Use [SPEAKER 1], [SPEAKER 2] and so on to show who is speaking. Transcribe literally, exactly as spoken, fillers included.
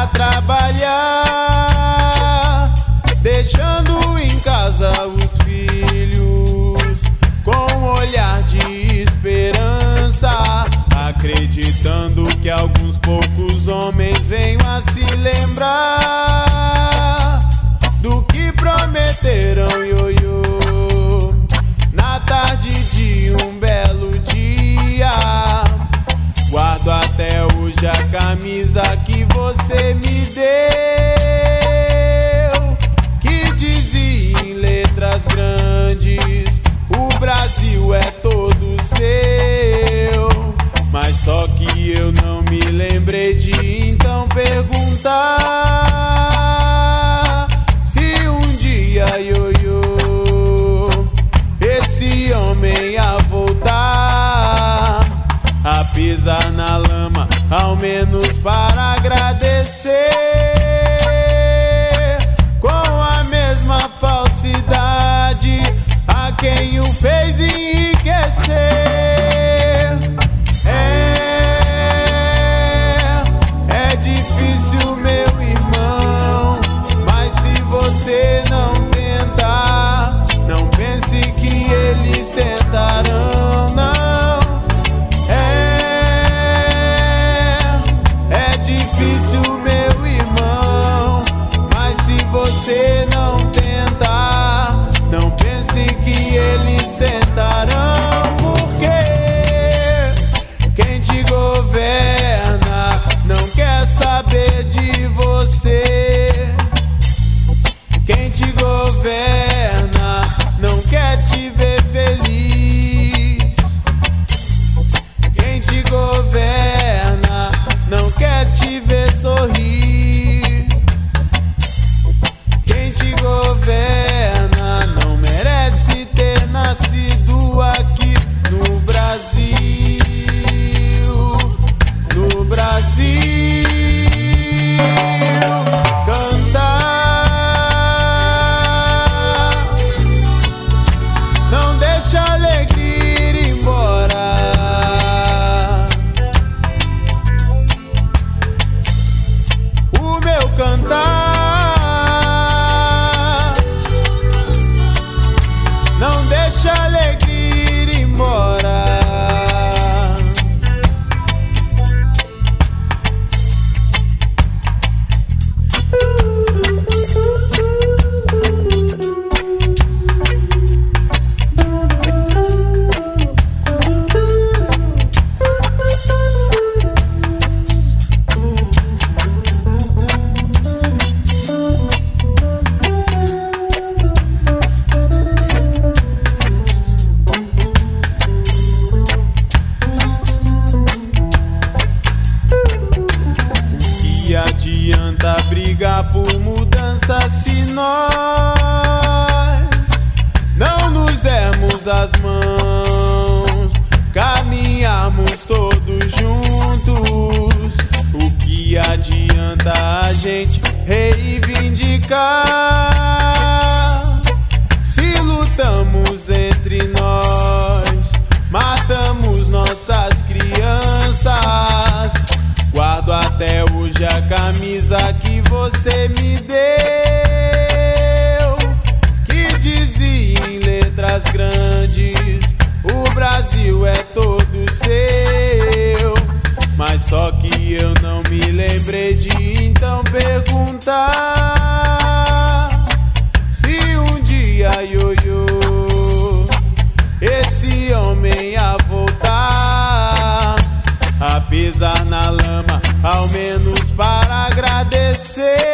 [SPEAKER 1] trabalhar, deixando em casa os filhos com um olhar de esperança, acreditando que alguns poucos homens venham a se lembrar do que prometeram, ioiô, na tarde de um belo dia. Guardo até hoje a camisa que você me deu, que dizia em letras grandes: o Brasil é todo seu. Mas só que eu não me lembrei de então perguntar se um dia, ioiô, esse homem ia voltar a pisar na lama, ao menos para agradecer, com a mesma falsidade a quem o fez enriquecer. É, é difícil, meu irmão, mas se você não tentar, não pense que eles tentarão, não. Você não tentar, não pense que eles tentarão, porque quem te governa não quer saber de você. Quem te governa não quer te ver feliz. Quem te governa não quer te ver sorrir. Governa não merece ter nascido aqui no Brasil, no Brasil. Cantar não deixa a alegria ir embora. O meu cantar deixa a alegria ir embora. Adianta brigar por mudança se nós não nos dermos as mãos, caminharmos todos juntos. O que adianta a gente reivindicar se lutamos entre nós, matamos nossas crianças? Guardo até hoje a camisa que você me deu, que dizia em letras grandes: o Brasil é todo seu. Mas só que eu não me lembrei de então perguntar se um dia, ioiô, esse homem ia voltar a pisar na lama, ao menos para agradecer,